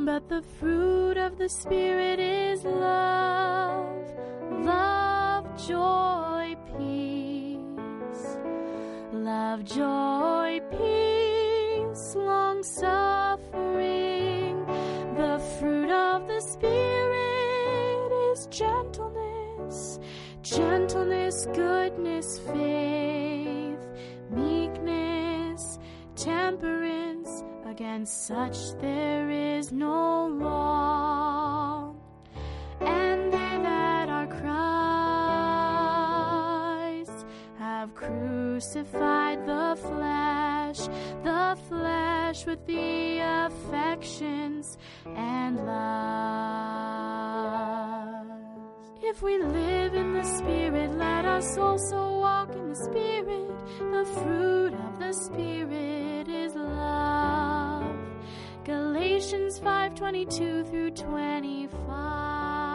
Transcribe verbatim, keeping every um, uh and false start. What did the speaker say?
But the fruit of the Spirit is love, love, joy, peace. Love, joy, peace, long-suffering. The fruit of the Spirit is gentleness, gentleness, goodness, faith, meekness, temperance. Against such there is no law. And they that are Christ have crucified the flesh, the flesh with the affections and lusts. If we live in the Spirit, let us also walk in the Spirit. The fruit of the Spirit is love. Galatians five twenty-two through twenty-five.